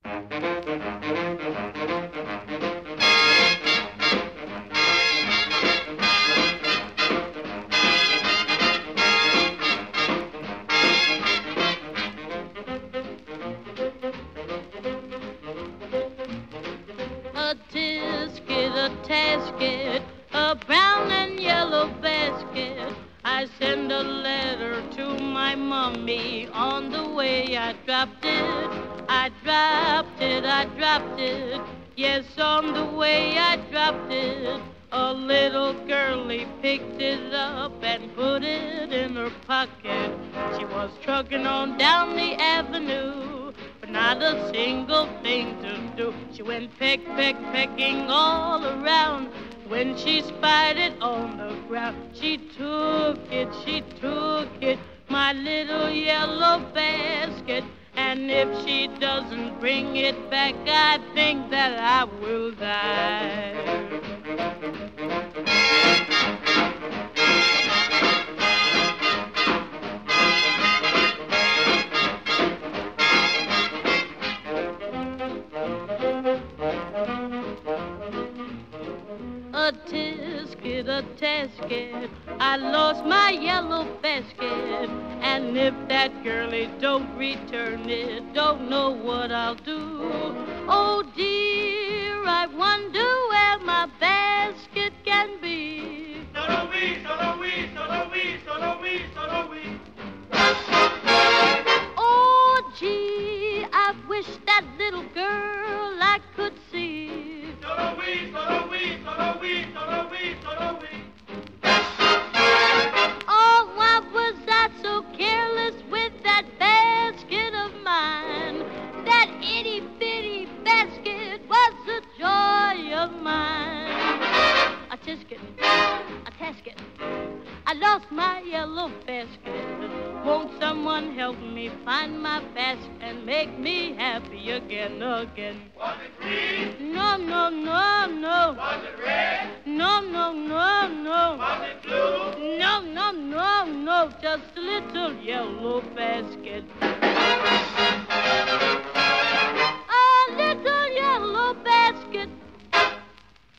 A tisket, a tasket, a brown and yellow basket. I send a letter to my mommy. On the way I dropped it. I dropped it, I dropped it. Yes, on the way I dropped it. A little girlie picked it up and put it in her pocket. She was trucking on down the avenue, but not a single thing to do. She went peck, peck, pecking all around. When she spied it on the ground, she took it, my little yellow basket. And if she doesn't bring it back, I think that I will die. A tisket, a tasket, I lost my yellow basket. And if that girlie don't return it, don't know what I'll do. Oh dear, I wonder where my basket can be. Solo-wee, solo-wee, solo-wee, solo-wee, solo-wee. Oh gee, I wish that little girl I could see. Solo-wee, solo-wee, solo-wee, solo-wee, solo-wee. Oh, why was I so careless with that basket of mine? That itty-bitty basket was the joy of mine. A tisket, a tasket, I lost my yellow basket. Won't someone help me find my basket and make me happy again, again? Was it green? No, no, no, no. Was it red? No, no, no, no. Was it blue? No, no, no, no, just a little yellow basket.